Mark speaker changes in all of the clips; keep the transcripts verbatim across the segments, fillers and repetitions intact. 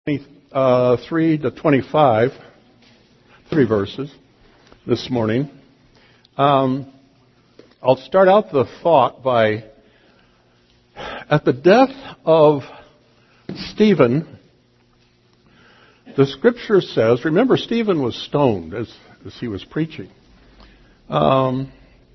Speaker 1: Uh, three to twenty-five, three verses this morning. Um, I'll start out the thought by, at the death of Stephen, the scripture says, remember Stephen was stoned as, as he was preaching. Um,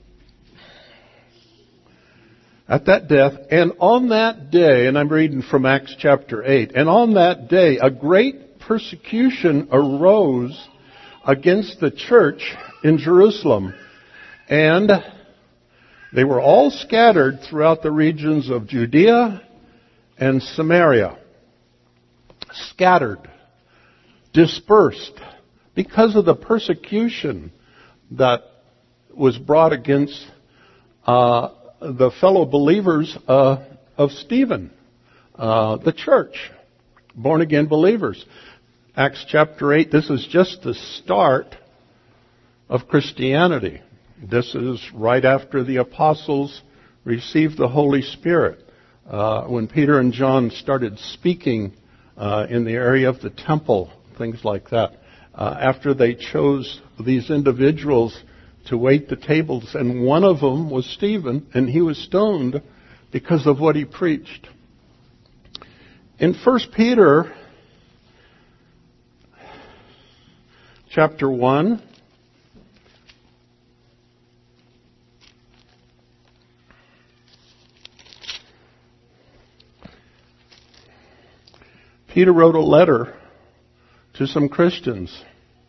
Speaker 1: At that death, and on that day, and I'm reading from Acts chapter eight, and on that day a great persecution arose against the church in Jerusalem, and they were all scattered throughout the regions of Judea and Samaria. Scattered, dispersed, because of the persecution that was brought against uh the fellow believers uh, of Stephen, uh, the church, born-again believers. Acts chapter eight, this is just the start of Christianity. This is right after the apostles received the Holy Spirit, uh, when Peter and John started speaking uh, in the area of the temple, things like that. Uh, after they chose these individuals to wait the tables, and one of them was Stephen, and he was stoned because of what he preached. In First Peter chapter one, Peter wrote a letter to some Christians.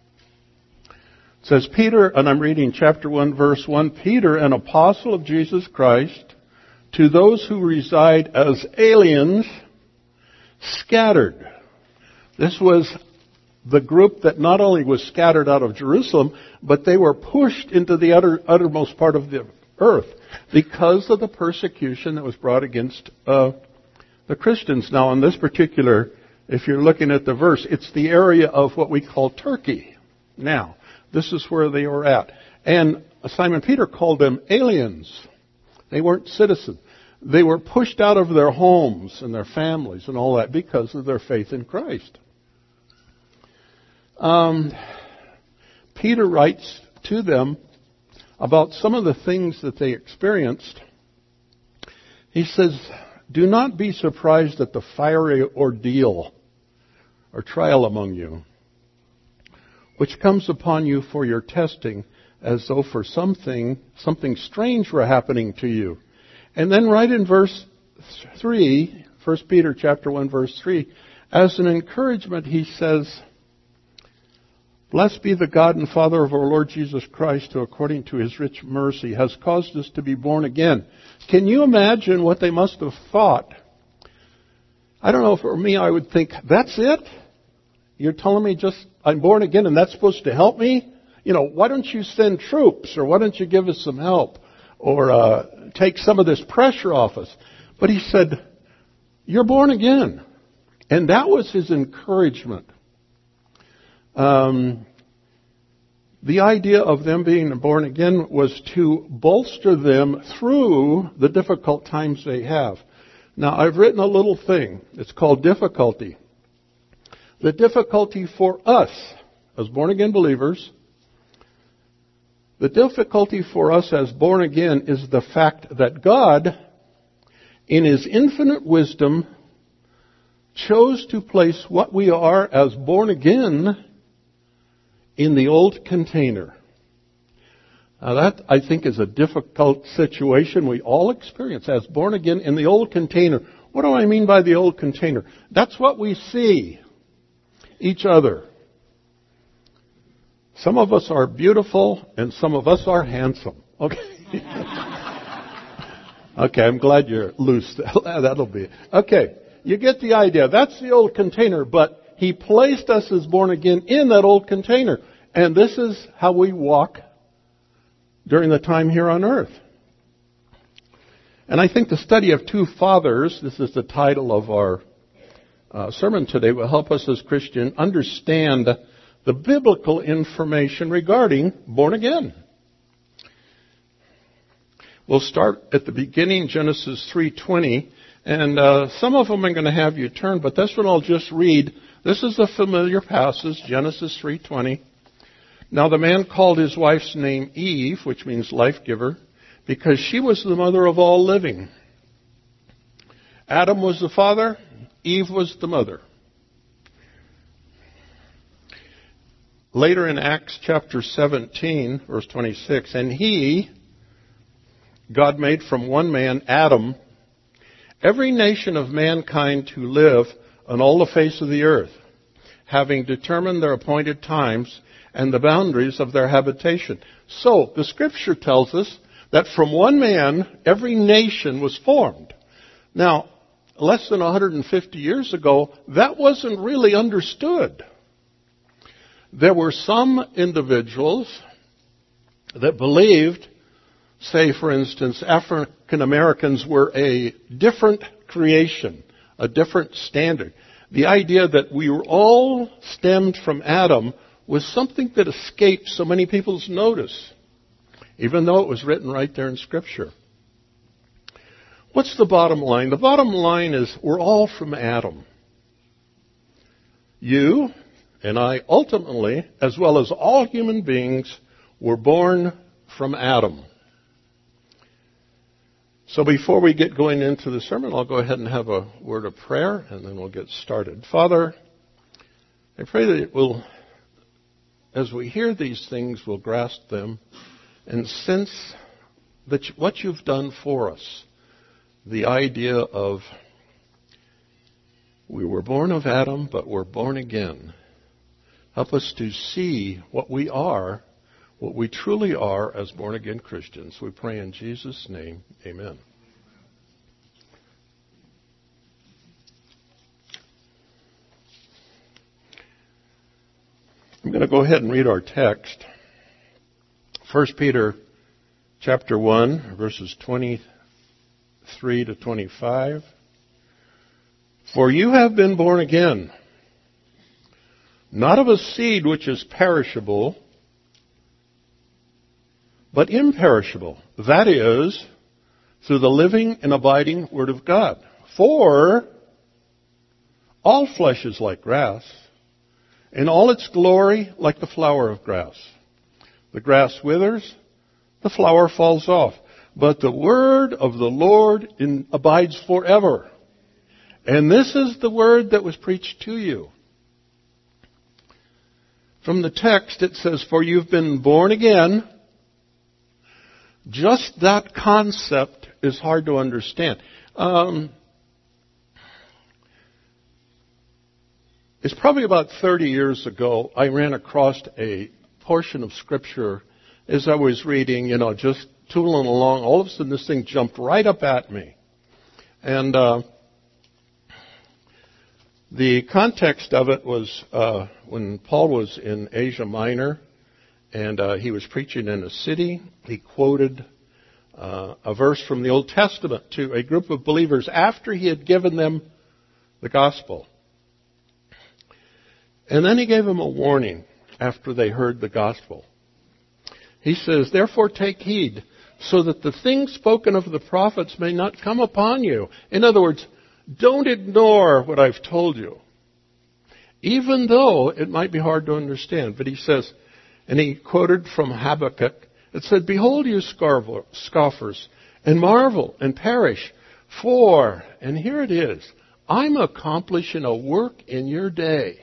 Speaker 1: It says, Peter, and I'm reading chapter one, verse one, Peter, an apostle of Jesus Christ, to those who reside as aliens, scattered. This was the group that not only was scattered out of Jerusalem, but they were pushed into the utter, uttermost part of the earth because of the persecution that was brought against uh, the Christians. Now, in this particular, if you're looking at the verse, it's the area of what we call Turkey. Now, this is where they were at. And Simon Peter called them aliens. They weren't citizens. They were pushed out of their homes and their families and all that because of their faith in Christ. Um, Peter writes to them about some of the things that they experienced. He says, do not be surprised at the fiery ordeal or trial among you, which comes upon you for your testing, as though for something, something strange were happening to you. And then right in verse three, First Peter chapter one, verse three, as an encouragement, he says, blessed be the God and Father of our Lord Jesus Christ, who according to his rich mercy has caused us to be born again. Can you imagine what they must have thought? I don't know, for me, I would think, that's it? You're telling me just I'm born again and that's supposed to help me? You know, why don't you send troops, or why don't you give us some help, or uh, take some of this pressure off us? But he said, you're born again. And that was his encouragement. Um, the idea of them being born again was to bolster them through the difficult times they have. Now, I've written a little thing. It's called difficulty. The difficulty for us as born-again believers, the difficulty for us as born-again is the fact that God, in his infinite wisdom, chose to place what we are as born-again in the old container. Now that, I think, is a difficult situation we all experience as born-again in the old container. What do I mean by the old container? That's what we see. Each other. Some of us are beautiful and some of us are handsome. Okay. Okay, I'm glad you're loose. That'll be it. Okay, you get the idea. That's the old container, but he placed us as born again in that old container. And this is how we walk during the time here on earth. And I think the study of two fathers, this is the title of our Uh, sermon today, will help us as Christians understand the biblical information regarding born again. We'll start at the beginning, Genesis three twenty, And uh, some of them I'm going to have you turn, but this one I'll just read. This is a familiar passage, Genesis three twenty. Now the man called his wife's name Eve, which means life giver, because she was the mother of all living. Adam was the father, Eve was the mother. Later in Acts chapter seventeen, verse twenty-six, and he, God made from one man, Adam, every nation of mankind to live on all the face of the earth, having determined their appointed times and the boundaries of their habitation. So, the scripture tells us that from one man, every nation was formed. Now, less than one hundred fifty years ago, that wasn't really understood. There were some individuals that believed, say for instance, African Americans were a different creation, a different standard. The idea that we were all stemmed from Adam was something that escaped so many people's notice, even though it was written right there in Scripture. What's the bottom line? The bottom line is we're all from Adam. You and I ultimately, as well as all human beings, were born from Adam. So before we get going into the sermon, I'll go ahead and have a word of prayer, and then we'll get started. Father, I pray that it will, as we hear these things, we'll grasp them and sense that what you've done for us, the idea of we were born of Adam, but we're born again. Help us to see what we are, what we truly are as born-again Christians. We pray in Jesus' name. Amen. I'm going to go ahead and read our text. First Peter chapter one, verses twenty-three to twenty-five. For you have been born again, not of a seed which is perishable, but imperishable. That is, through the living and abiding Word of God. For all flesh is like grass, and all its glory like the flower of grass. The grass withers, the flower falls off, but the word of the Lord in, abides forever. And this is the word that was preached to you. From the text it says, for you've been born again. Just that concept is hard to understand. Um, it's probably about thirty years ago, I ran across a portion of Scripture as I was reading, you know, just tooling along. All of a sudden this thing jumped right up at me. And uh, the context of it was uh, when Paul was in Asia Minor, and uh, he was preaching in a city. He quoted uh, a verse from the Old Testament to a group of believers after he had given them the gospel. And then he gave them a warning after they heard the gospel. He says, therefore take heed, so that the things spoken of the prophets may not come upon you. In other words, don't ignore what I've told you, even though it might be hard to understand. But he says, and he quoted from Habakkuk, it said, behold you scoffers, and marvel, and perish, for, and here it is, I'm accomplishing a work in your day.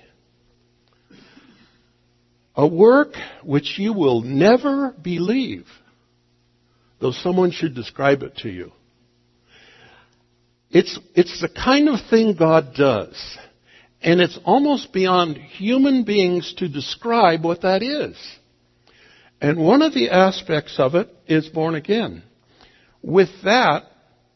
Speaker 1: A work which you will never believe, though someone should describe it to you. It's, it's the kind of thing God does. And it's almost beyond human beings to describe what that is. And one of the aspects of it is born again. With that,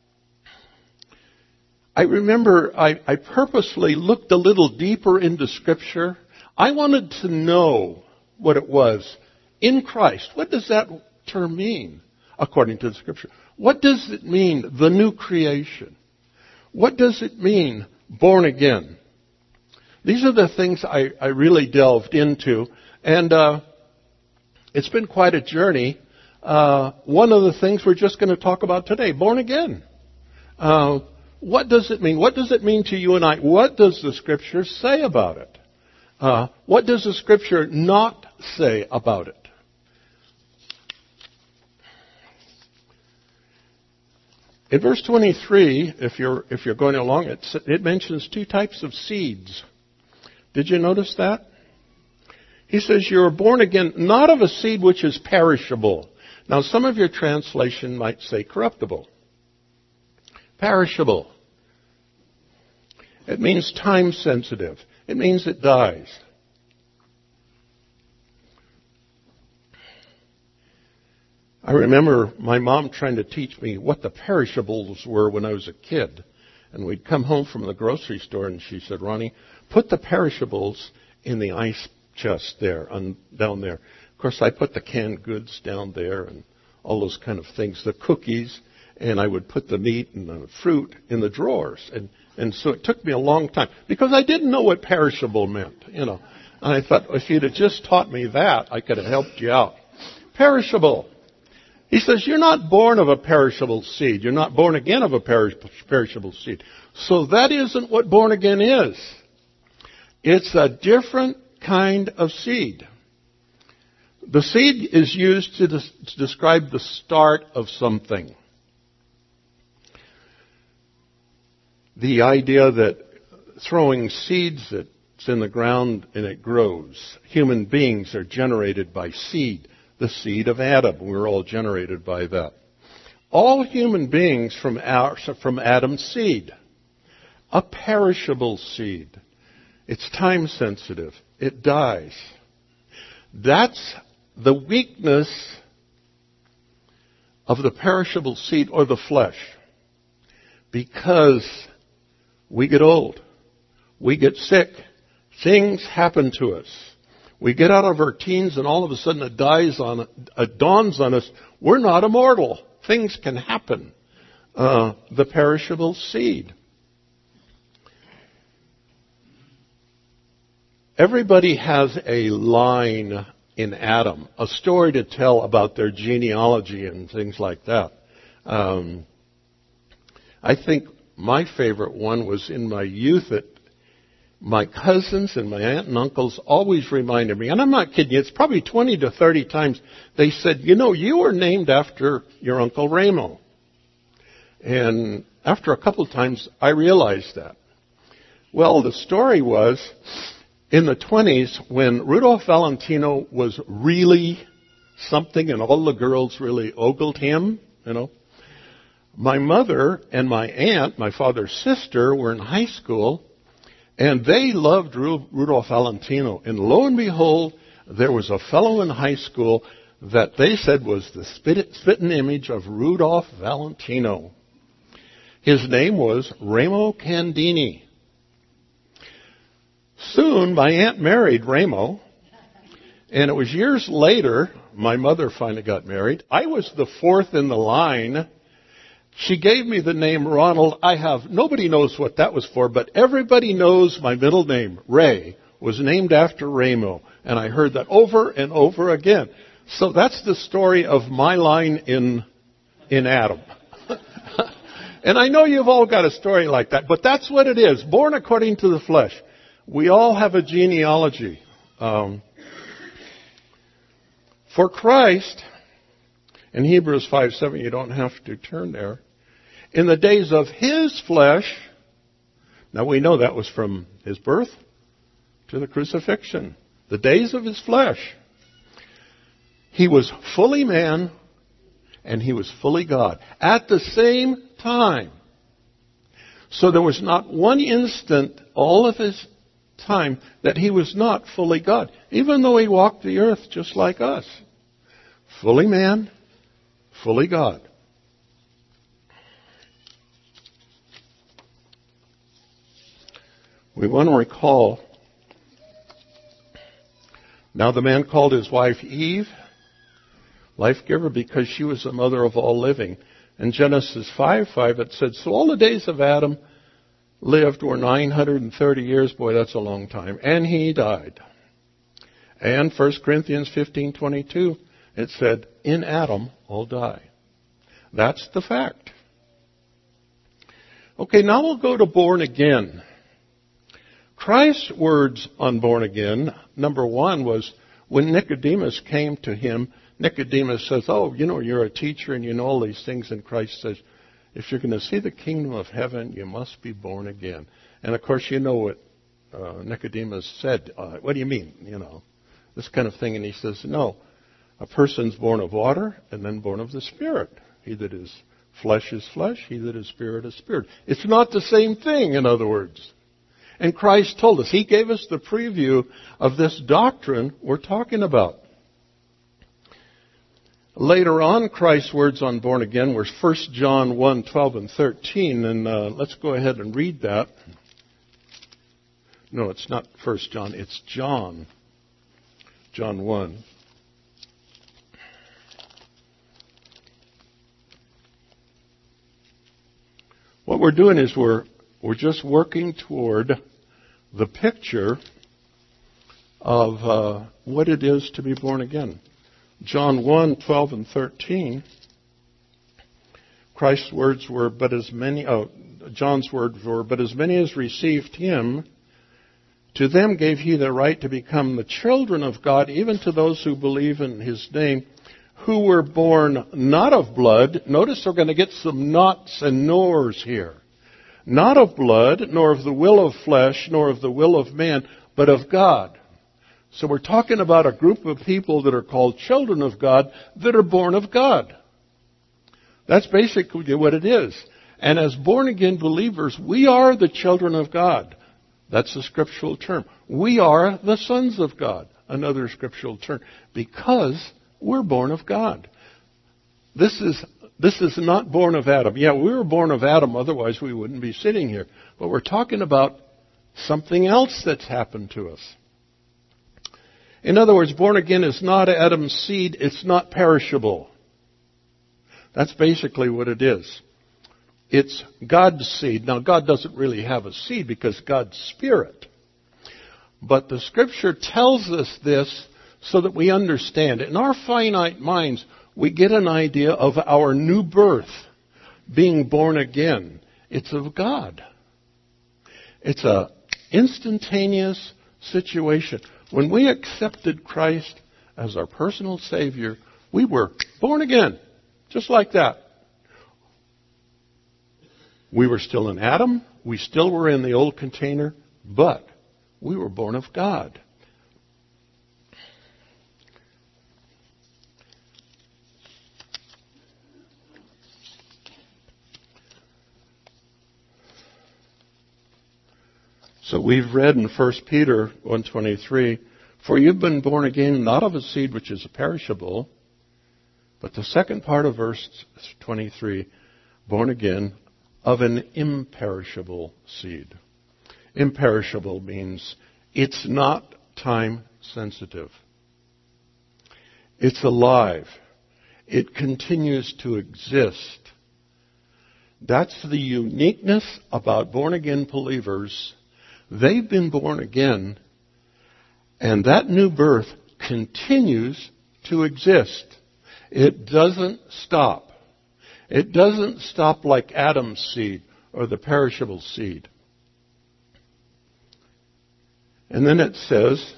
Speaker 1: I remember I, I purposely looked a little deeper into Scripture. I wanted to know what it was in Christ. What does that term mean, according to the Scripture? What does it mean, the new creation? What does it mean, born again? These are the things I, I really delved into. And uh, it's been quite a journey. Uh, one of the things we're just going to talk about today, born again. Uh, what does it mean? What does it mean to you and I? What does the Scripture say about it? Uh, what does the Scripture not say about it? In verse twenty-three, if you're if you're going along, it, it mentions two types of seeds. Did you notice that? He says, you are born again, not of a seed which is perishable. Now, some of your translation might say corruptible. Perishable. It means time sensitive. It means it dies. I remember my mom trying to teach me what the perishables were when I was a kid. And we'd come home from the grocery store and she said, Ronnie, put the perishables in the ice chest there, on, down there. Of course, I put the canned goods down there and all those kind of things, the cookies, and I would put the meat and the fruit in the drawers. And, and so it took me a long time because I didn't know what perishable meant, you know. And I thought, if you'd have just taught me that, I could have helped you out. Perishable. He says, you're not born of a perishable seed. You're not born again of a perish- perishable seed. So that isn't what born again is. It's a different kind of seed. The seed is used to, des- to describe the start of something. The idea that throwing seeds that's in the ground and it grows. Human beings are generated by seed. The seed of Adam. We're all generated by that. All human beings from our, from Adam's seed. A perishable seed. It's time sensitive. It dies. That's the weakness of the perishable seed or the flesh. Because we get old. We get sick. Things happen to us. We get out of our teens and all of a sudden it dies on, it dawns on us, we're not immortal. Things can happen. Uh, the perishable seed. Everybody has a line in Adam, a story to tell about their genealogy and things like that. Um, I think my favorite one was in my youth at my cousins and my aunt and uncles always reminded me, and I'm not kidding you, it's probably twenty to thirty times, they said, you know, you were named after your Uncle Ramo. And after a couple of times, I realized that. Well, the story was, in the twenties, when Rudolph Valentino was really something and all the girls really ogled him, you know, my mother and my aunt, my father's sister, were in high school. And they loved Rudolph Valentino. And lo and behold, there was a fellow in high school that they said was the spitting image of Rudolph Valentino. His name was Ramo Candini. Soon, my aunt married Ramo. And it was years later, my mother finally got married. I was the fourth in the line. She gave me the name Ronald. I have, nobody knows what that was for, but everybody knows my middle name, Ray, was named after Ramo. And I heard that over and over again. So that's the story of my line in, in Adam. And I know you've all got a story like that, but that's what it is. Born according to the flesh. We all have a genealogy. Um, for Christ, in Hebrews five seven, you don't have to turn there. In the days of his flesh, now we know that was from his birth to the crucifixion. The days of his flesh. He was fully man and he was fully God at the same time. So there was not one instant, all of his time, that he was not fully God. Even though he walked the earth just like us. Fully man, fully God. We want to recall, now the man called his wife Eve, life giver, because she was the mother of all living. In Genesis five five it said, so all the days of Adam lived were nine hundred thirty years. Boy, that's a long time. And he died. And First Corinthians fifteen twenty-two, it said, in Adam all die. That's the fact. Okay, now we'll go to born again. Christ's words on born again, number one, was when Nicodemus came to him. Nicodemus says, oh, you know, you're a teacher and you know all these things. And Christ says, if you're going to see the kingdom of heaven, you must be born again. And of course, you know what uh, Nicodemus said. Uh, what do you mean? You know, this kind of thing. And he says, no, a person's born of water and then born of the Spirit. He that is flesh is flesh. He that is spirit is spirit. It's not the same thing, in other words. And Christ told us. He gave us the preview of this doctrine we're talking about. Later on, Christ's words on born again were First John one, twelve and thirteen. And uh, let's go ahead and read that. No, it's not First John. It's John. John one. What we're doing is we're we're just working toward the picture of uh, what it is to be born again. John one, twelve and thirteen. Christ's words were, but as many, oh, John's words were, but as many as received him, to them gave he the right to become the children of God, even to those who believe in his name, who were born not of blood. Notice we're going to get some nots and nors here. Not of blood, nor of the will of flesh, nor of the will of man, but of God. So we're talking about a group of people that are called children of God that are born of God. That's basically what it is. And as born-again believers, we are the children of God. That's a scriptural term. We are the sons of God, another scriptural term, because we're born of God. This is this is not born of Adam. Yeah, we were born of Adam, otherwise we wouldn't be sitting here. But we're talking about something else that's happened to us. In other words, born again is not Adam's seed. It's not perishable. That's basically what it is. It's God's seed. Now, God doesn't really have a seed because God's spirit. But the Scripture tells us this so that we understand it. In our finite minds, we get an idea of our new birth, being born again. It's of God. It's an instantaneous situation. When we accepted Christ as our personal Savior, we were born again, just like that. We were still in Adam. We still were in the old container, but we were born of God. So we've read in First Peter one twenty-three, for you've been born again not of a seed which is perishable, but the second part of verse twenty-three, born again of an imperishable seed. Imperishable means it's not time sensitive. It's alive. It continues to exist. That's the uniqueness about born again believers. They've been born again, and that new birth continues to exist. It doesn't stop. It doesn't stop like Adam's seed or the perishable seed. And then it says,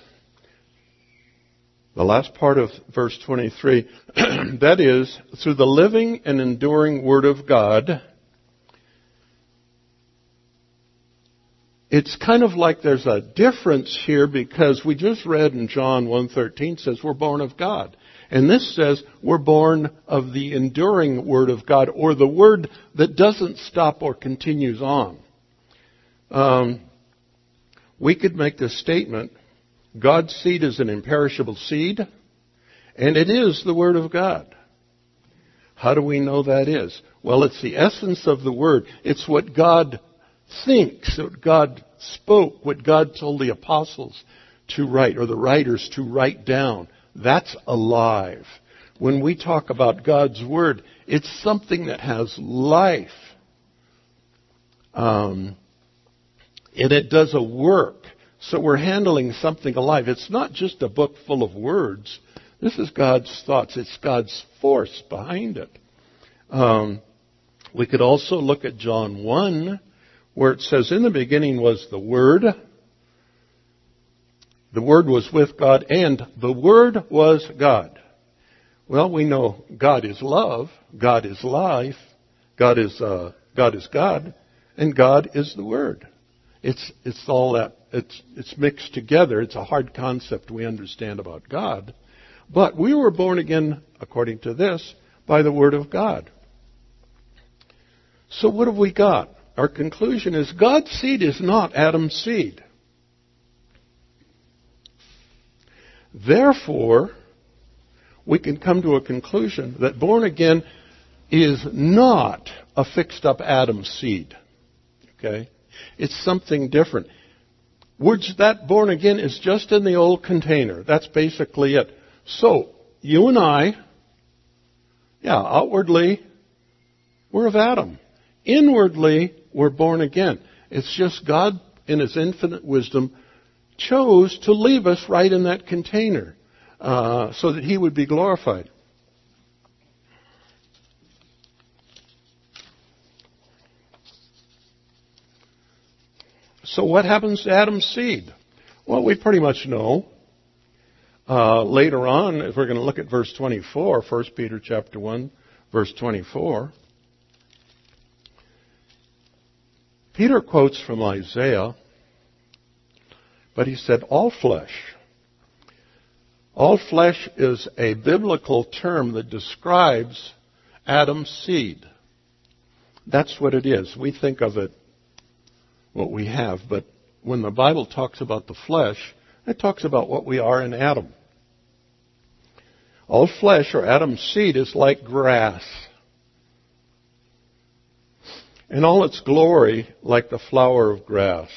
Speaker 1: the last part of verse twenty-three, that is, through the living and enduring Word of God. It's kind of like there's a difference here because we just read in John one thirteen says we're born of God. And this says we're born of the enduring Word of God, or the Word that doesn't stop or continues on. Um, we could make this statement, God's seed is an imperishable seed, and it is the Word of God. How do we know that is? Well, it's the essence of the Word. It's what God thinks, what God spoke, what God told the apostles to write, or the writers to write down. That's alive. When we talk about God's Word, it's something that has life. Um, and it does a work. So we're handling something alive. It's not just a book full of words. This is God's thoughts. It's God's force behind it. Um, we could also look at John one, where it says, in the beginning was the Word. The Word was with God, and the Word was God. Well, we know God is love, God is life, God is uh, God is God, and God is the Word. It's it's all that it's it's mixed together. It's a hard concept we understand about God, but we were born again, according to this, by the Word of God. So what have we got? Our conclusion is God's seed is not Adam's seed. Therefore, we can come to a conclusion that born again is not a fixed up Adam's seed. Okay? It's something different. Words that born again is just in the old container. That's basically it. So, you and I, yeah, outwardly, we're of Adam. Inwardly, we're born again. It's just God, in His infinite wisdom, chose to leave us right in that container uh, so that He would be glorified. So what happens to Adam's seed? Well, we pretty much know. Uh, later on, if we're going to look at verse twenty-four, First Peter chapter one, verse twenty-four, Peter quotes from Isaiah, but he said, all flesh. All flesh is a biblical term that describes Adam's seed. That's what it is. We think of it, what we have, but when the Bible talks about the flesh, it talks about what we are in Adam. All flesh, or Adam's seed, is like grass, and all its glory like the flower of grass.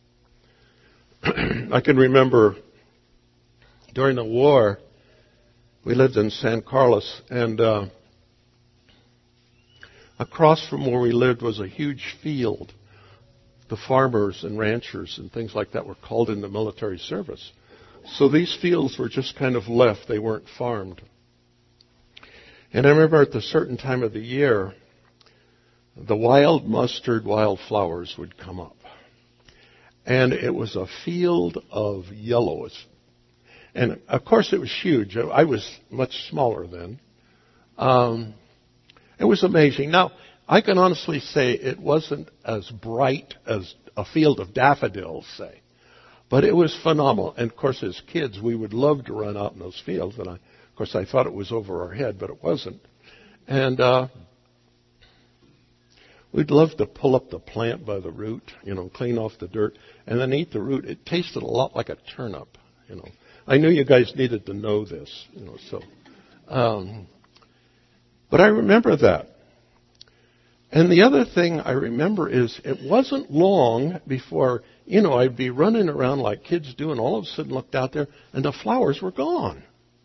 Speaker 1: I can remember during the war, we lived in San Carlos, and uh, across from where we lived was a huge field. The farmers and ranchers and things like that were called into military service. So these fields were just kind of left. They weren't farmed. And I remember at the certain time of the year, the wild mustard wildflowers would come up. And it was a field of yellows. And, of course, it was huge. I was much smaller then. Um, it was amazing. Now, I can honestly say it wasn't as bright as a field of daffodils, say. But it was phenomenal. And, of course, as kids, we would love to run out in those fields. And, I, of course, I thought it was over our head, but it wasn't. And uh, we'd love to pull up the plant by the root, you know, clean off the dirt, and then eat the root. It tasted a lot like a turnip, you know. I knew you guys needed to know this, you know, so. Um, but I remember that. And the other thing I remember is it wasn't long before, you know, I'd be running around like kids do, and all of a sudden looked out there, and the flowers were gone.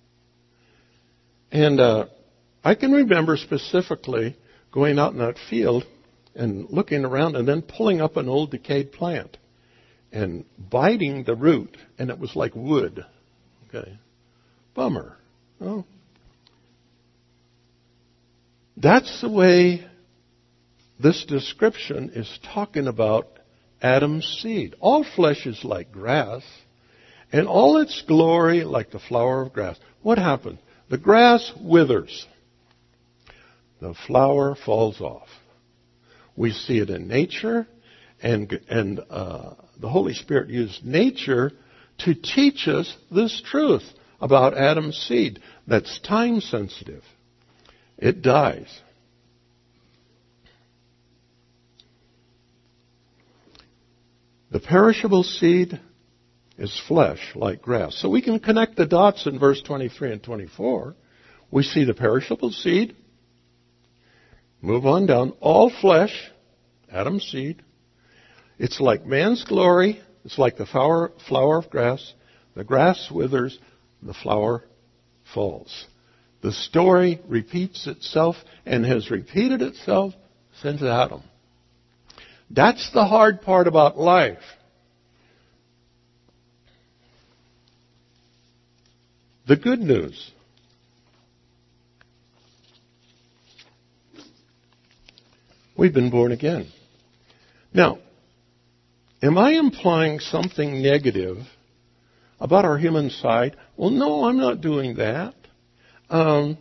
Speaker 1: And uh, I can remember specifically going out in that field and looking around and then pulling up an old decayed plant and biting the root, and it was like wood. Okay. Bummer. Oh. That's the way this description is talking about Adam's seed. All flesh is like grass, and all its glory like the flower of grass. What happened? The grass withers. The flower falls off. We see it in nature, and, and uh, the Holy Spirit used nature to teach us this truth about Adam's seed that's time sensitive. It dies. The perishable seed is flesh like grass. So we can connect the dots in verse twenty-three and twenty-four. We see the perishable seed. Move on down. All flesh, Adam's seed. It's like man's glory. It's like the flower, flower of grass. The grass withers, the flower falls. The story repeats itself and has repeated itself since Adam. That's the hard part about life. The good news. We've been born again. Now, Am I implying something negative about our human side? Well, no, I'm not doing that. Um,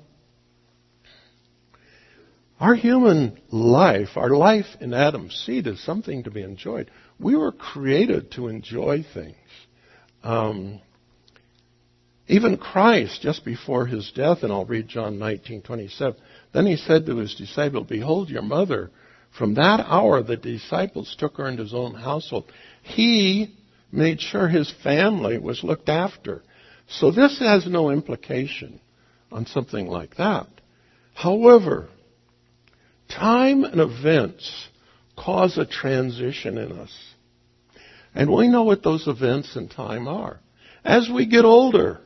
Speaker 1: our human life, our life in Adam's seed is something to be enjoyed. We were created to enjoy things. Um, even Christ, just before his death, and I'll read John nineteen twenty-seven, then he said to his disciples, "Behold your mother." From that hour, the disciples took her into his own household. He made sure his family was looked after. So this has no implication on something like that. However, time and events cause a transition in us. And we know what those events and time are. As we get older,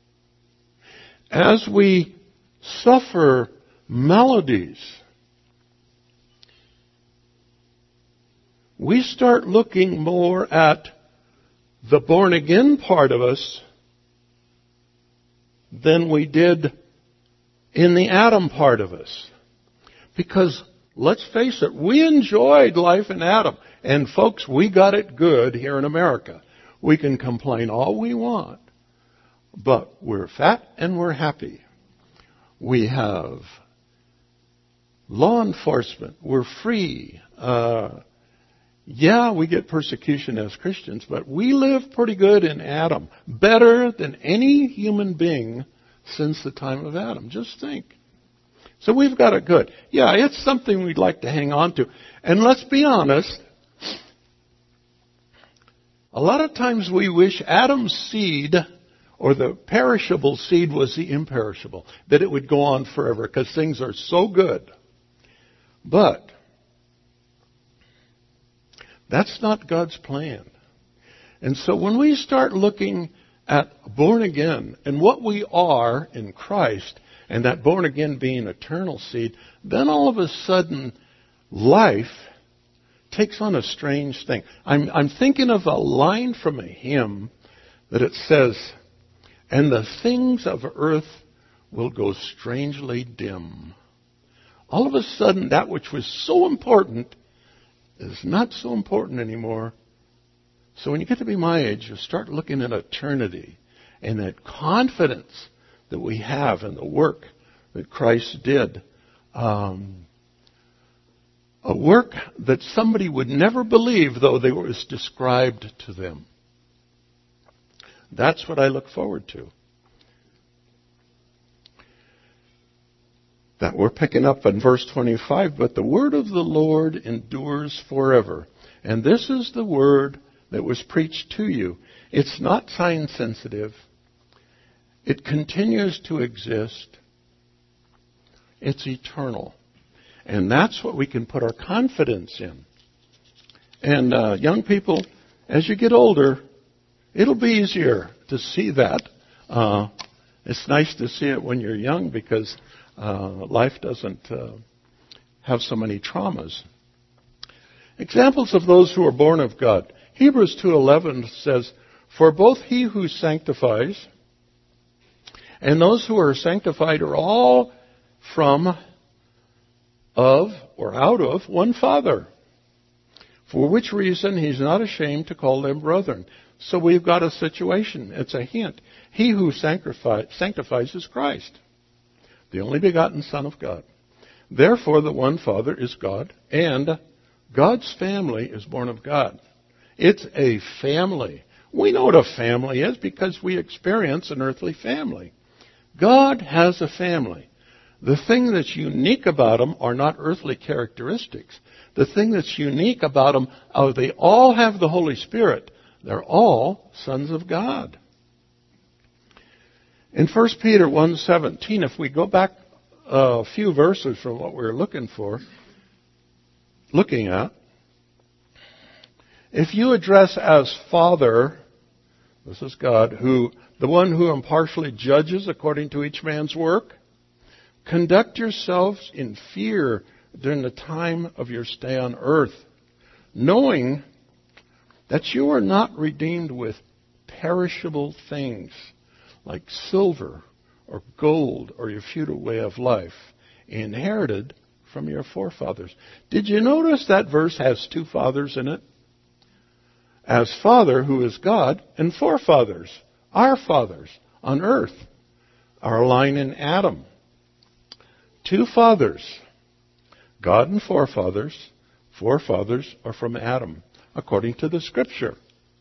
Speaker 1: as we suffer maladies, we start looking more at the born-again part of us than we did in the Adam part of us. Because, let's face it, we enjoyed life in Adam. And folks, we got it good here in America. We can complain all we want, but we're fat and we're happy. We have law enforcement. We're free. Uh, yeah, we get persecution as Christians, but we live pretty good in Adam. Better than any human being since the time of Adam. Just think. So we've got it good. Yeah, it's something we'd like to hang on to. And let's be honest, a lot of times we wish Adam's seed, or the perishable seed, was the imperishable, that it would go on forever because things are so good. But that's not God's plan. And so when we start looking at born again and what we are in Christ, and that born again being eternal seed, then all of a sudden life takes on a strange thing. I'm, I'm thinking of a line from a hymn that it says, "And the things of earth will go strangely dim." All of a sudden, that which was so important is not so important anymore. So when you get to be my age, you start looking at eternity and that confidence that we have in the work that Christ did. Um, a work that somebody would never believe, though it was described to them. That's what I look forward to. That we're picking up in verse twenty-five, "But the word of the Lord endures forever." And this is the word that was preached to you. It's not time sensitive. It continues to exist. It's eternal. And that's what we can put our confidence in. And uh, young people, as you get older, it'll be easier to see that. Uh, it's nice to see it when you're young because uh, life doesn't uh, have so many traumas. Examples of those who are born of God. Hebrews two eleven says, "For both he who sanctifies and those who are sanctified are all from, of, or out of one Father. For which reason he's not ashamed to call them brethren." So we've got a situation. It's a hint. He who sanctifies, sanctifies is Christ, the only begotten Son of God. Therefore the one Father is God, and God's family is born of God. It's a family. We know what a family is because we experience an earthly family. God has a family. The thing that's unique about them are not earthly characteristics. The thing that's unique about them are they all have the Holy Spirit. They're all sons of God. In First Peter one seventeen, if we go back a few verses from what we're looking for, looking at, if you address as Father, this is God, who the one who impartially judges according to each man's work, conduct yourselves in fear during the time of your stay on earth, knowing that you are not redeemed with perishable things like silver or gold or your futile way of life, inherited from your forefathers. Did you notice that verse has two fathers in it? as Father, who is God, and forefathers, our fathers on earth, are a line in Adam. Two fathers, God and forefathers. Forefathers are from Adam, according to the Scripture.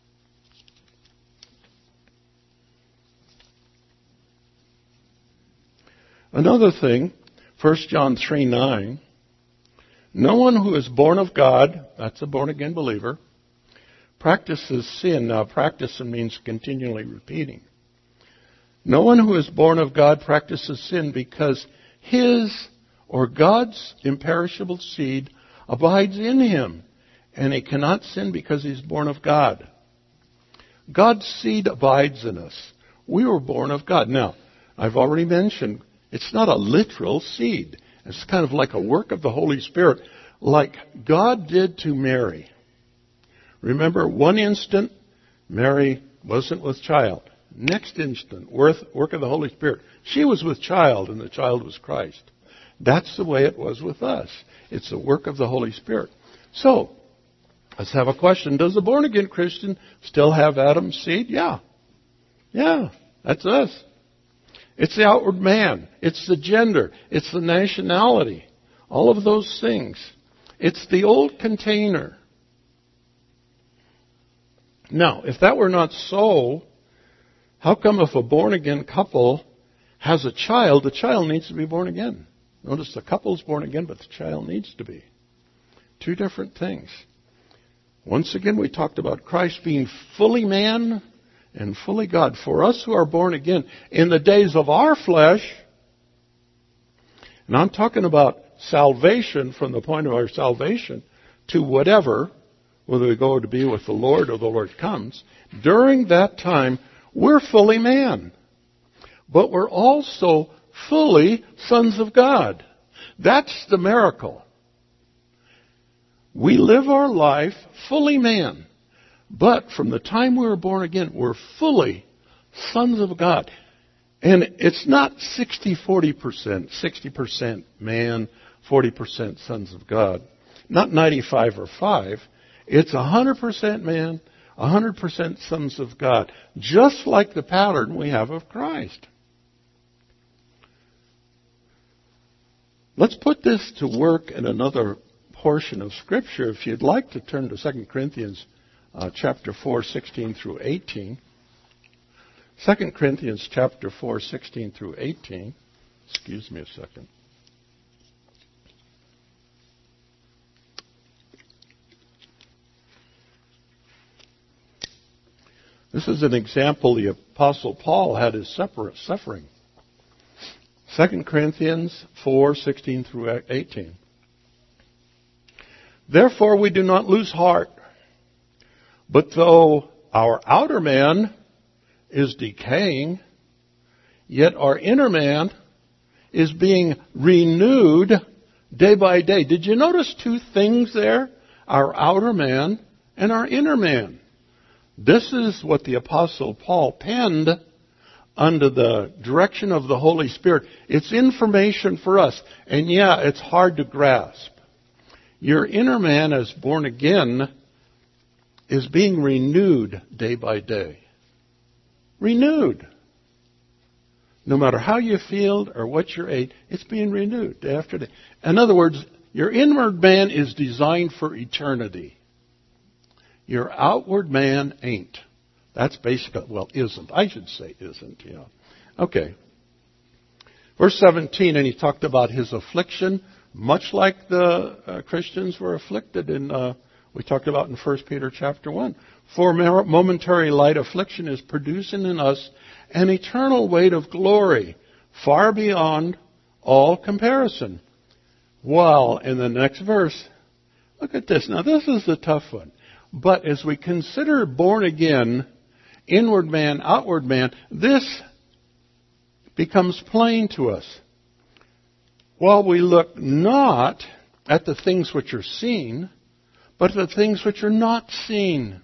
Speaker 1: Another thing, First John three nine, no one who is born of God, that's a born-again believer, practices sin. Now, practicing means continually repeating. No one who is born of God practices sin because his or God's imperishable seed abides in him, and he cannot sin because he's born of God. God's seed abides in us. We were born of God. Now, I've already mentioned, it's not a literal seed. It's kind of like a work of the Holy Spirit, like God did to Mary. Remember, one instant, Mary wasn't with child. Next instant, work of the Holy Spirit. She was with child, and the child was Christ. That's the way it was with us. It's the work of the Holy Spirit. So, let's have a question. Does a born-again Christian still have Adam's seed? Yeah. Yeah, that's us. It's the outward man. It's the gender. It's the nationality. All of those things. It's the old container. Now, if that were not so, how come if a born-again couple has a child, the child needs to be born again? Notice the couple's born again, but the child needs to be. Two different things. Once again, we talked about Christ being fully man and fully God. For us who are born again, in the days of our flesh, and I'm talking about salvation from the point of our salvation to whatever, whether we go to be with the Lord or the Lord comes, during that time, we're fully man. But we're also fully sons of God. That's the miracle. We live our life fully man. But from the time we were born again, we're fully sons of God. And it's not sixty forty percent, sixty percent man, forty percent sons of God. Not ninety-five or five. It's one hundred percent man, one hundred percent sons of God. Just like the pattern we have of Christ. Let's put this to work in another portion of Scripture. If you'd like to turn to Second Corinthians uh, chapter four, sixteen through eighteen. Second Corinthians chapter four, sixteen through eighteen. Excuse me a second. This is an example the Apostle Paul had his separate suffering. Second Corinthians four, sixteen through eighteen. Therefore we do not lose heart, but though our outer man is decaying, yet our inner man is being renewed day by day. Did you notice two things there? Our outer man and our inner man. This is what the Apostle Paul penned under the direction of the Holy Spirit. It's information for us. And yeah, it's hard to grasp. Your inner man, as born again, is being renewed day by day. Renewed. No matter how you feel or what you ate, it's being renewed day after day. In other words, your inward man is designed for eternity. Your outward man ain't. That's basically, well, isn't. I should say isn't, yeah. Okay. Verse seventeen, and he talked about his affliction, much like the uh, Christians were afflicted in, uh, we talked about in First Peter chapter one. For momentary light affliction is producing in us an eternal weight of glory, far beyond all comparison. While in the next verse, look at this. Now this is the tough one. But as we consider born again, inward man, outward man, this becomes plain to us. While we look not at the things which are seen, but the things which are not seen.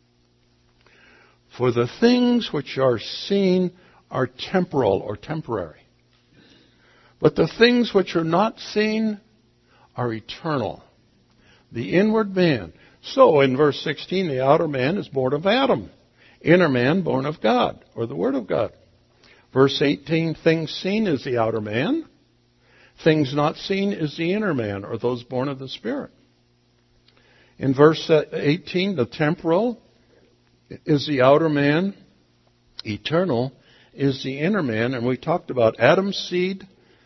Speaker 1: For the things which are seen are temporal or temporary. But the things which are not seen are eternal. The inward man. So in verse sixteen, the outer man is born of Adam. Inner man born of God, or the Word of God. Verse eighteen, things seen is the outer man. Things not seen is the inner man, or those born of the Spirit. In verse eighteen, the temporal is the outer man. Eternal is the inner man. And we talked about Adam's seed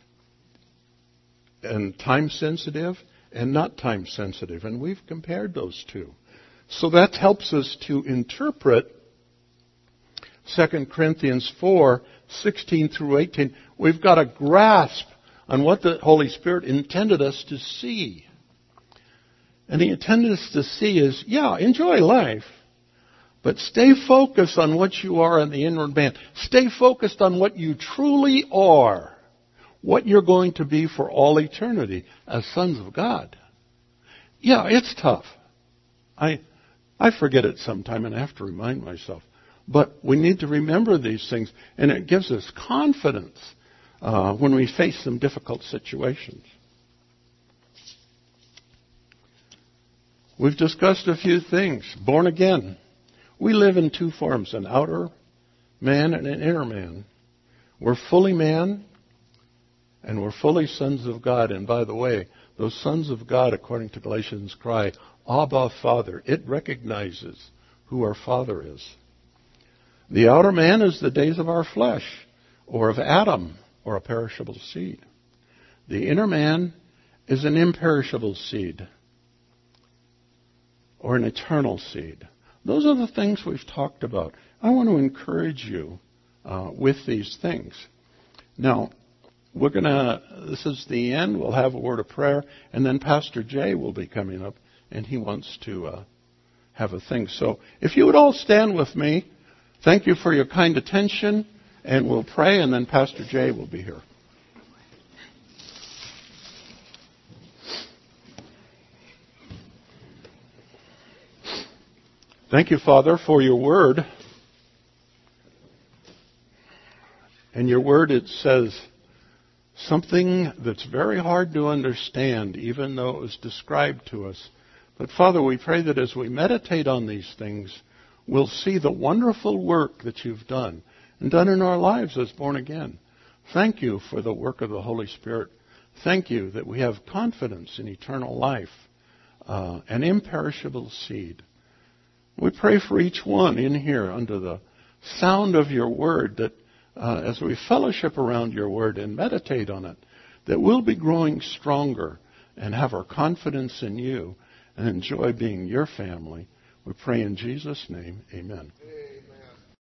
Speaker 1: and time sensitive and not time sensitive. And we've compared those two. So that helps us to interpret Second Corinthians four, sixteen through eighteen. We've got a grasp on what the Holy Spirit intended us to see. And He intended us to see is, yeah, enjoy life, but stay focused on what you are in the inward man. Stay focused on what you truly are, what you're going to be for all eternity as sons of God. Yeah, it's tough. I I forget it sometime and I have to remind myself. But we need to remember these things, and it gives us confidence uh, when we face some difficult situations. We've discussed a few things. Born again. We live in two forms, an outer man and an inner man. We're fully man, and we're fully sons of God. And by the way, those sons of God, according to Galatians, cry, Abba, Father. It recognizes who our Father is. The outer man is the days of our flesh, or of Adam, or a perishable seed. The inner man is an imperishable seed, or an eternal seed. Those are the things we've talked about. I want to encourage you uh, with these things. Now, we're going to, this is the end. We'll have a word of prayer, and then Pastor Jay will be coming up, and he wants to uh, have a thing. So if you would all stand with me, thank you for your kind attention, and we'll pray, and then Pastor Jay will be here. Thank you, Father, for your word. And your word, it says something that's very hard to understand, even though it was described to us. But Father, we pray that as we meditate on these things, we'll see the wonderful work that you've done and done in our lives as born again. Thank you for the work of the Holy Spirit. Thank you that we have confidence in eternal life, uh, an imperishable seed. We pray for each one in here under the sound of your word that uh, as we fellowship around your word and meditate on it, that we'll be growing stronger and have our confidence in you and enjoy being your family. We pray in Jesus' name, amen.